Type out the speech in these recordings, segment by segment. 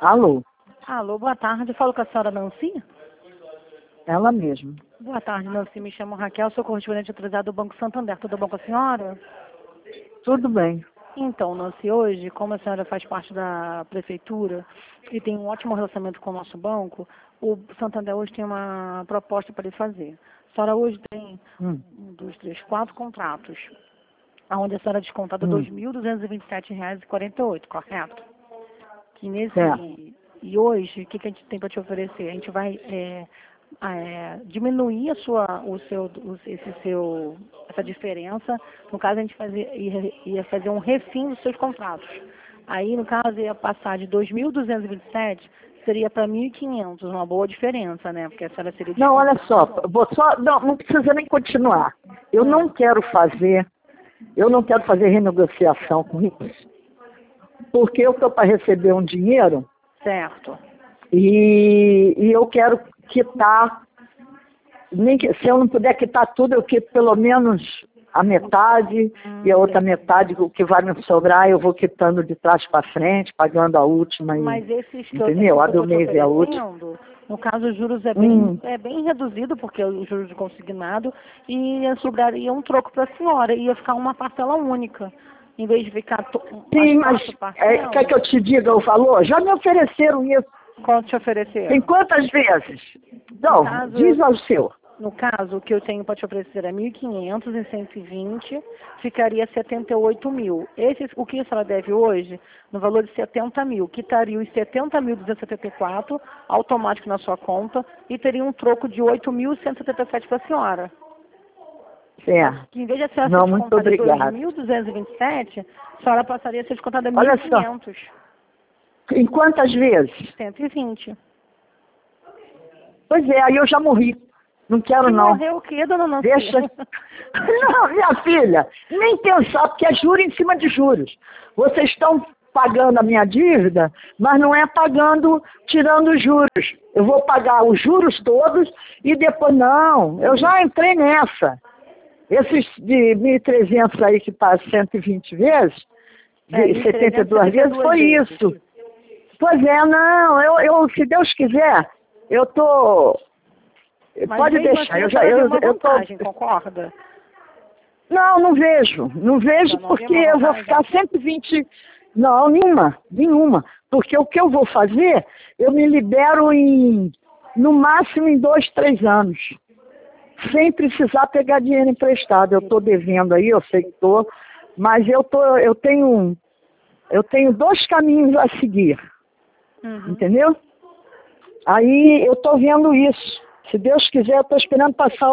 Alô, Alô, boa tarde. Falo com a senhora Nancy? ela mesma. Boa tarde, Nancy. Me chamo Raquel, sou correspondente autorizada do Banco Santander. Tudo bom com a senhora? Tudo bem. Então, Nancy, hoje, como a senhora faz parte da prefeitura e tem um ótimo relacionamento com o nosso banco, o Santander hoje tem uma proposta para lhe fazer. A senhora hoje tem um, dois, três, quatro contratos, onde a senhora é descontada R$ 2.227,48, correto? Que nesse, Certo. e hoje, o que a gente tem para te oferecer? A gente vai diminuir essa diferença. No caso, a gente ia fazer um refim dos seus contratos. Aí, no caso, ia passar de 2.227, seria para 1.500, uma boa diferença, né? Porque a senhora seria Não, olha só, descontada. não precisa nem continuar. Eu não quero fazer renegociação com isso, porque eu estou para receber um dinheiro Certo. e eu quero quitar, nem que, se eu não puder quitar tudo, eu quito pelo menos a metade, e a outra metade, o que vai me sobrar, eu vou quitando de trás para frente, pagando a última. Mas esses que entendeu? A eu do estou te mês é a última. oferecendo, no caso, os juros é bem reduzido, porque os juros de consignado, e sobraria um troco para a senhora, ia ficar uma parcela única. Em vez de ficar Sim, mas as 4 parcelas, quer que eu te diga o valor? Já me ofereceram isso. quanto te oferecer? Tem quantas vezes? Não, caso, diz ao seu. No caso, o que eu tenho para te oferecer é 1.500 em 120, ficaria 78 mil. O que a senhora deve hoje, no valor de 70 mil, quitaria os 70.274 automático na sua conta e teria um troco de 8.177 para a senhora. Certo. Que em vez de a senhora Não, ser muito descontada obrigada. 2.227, a senhora passaria a ser descontada Olha só, 1.500. em quantas vezes? 120. Pois é, aí eu já morri. Não quero Que não. morreu o quê, dona Nancy? Deixa. Não, minha filha, nem pensar, porque é juros em cima de juros. Vocês estão pagando a minha dívida, mas não é pagando, tirando os juros. Eu vou pagar os juros todos e depois, não, eu já entrei nessa. Esses de 1.300 aí que está 120 vezes, de 72 vezes, foi isso. Pois é, não, eu se Deus quiser, eu tô... Mas pode deixar, eu tô... concorda? Não, não vejo Não porque vê uma eu vou vantagem? ficar 120... Não, nenhuma. Porque o que eu vou fazer, eu me libero no máximo em 2, 3 anos. Sem precisar pegar dinheiro emprestado. Eu estou devendo aí, eu sei que estou, mas eu tenho 2 caminhos a seguir. Entendeu? Aí eu estou vendo isso. Se Deus quiser, eu estou esperando passar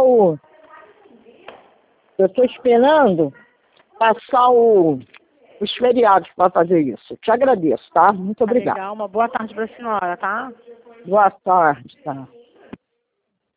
os feriados para fazer isso. Te agradeço, tá? Muito obrigada. Legal, uma boa tarde para a senhora, tá? Boa tarde, tá?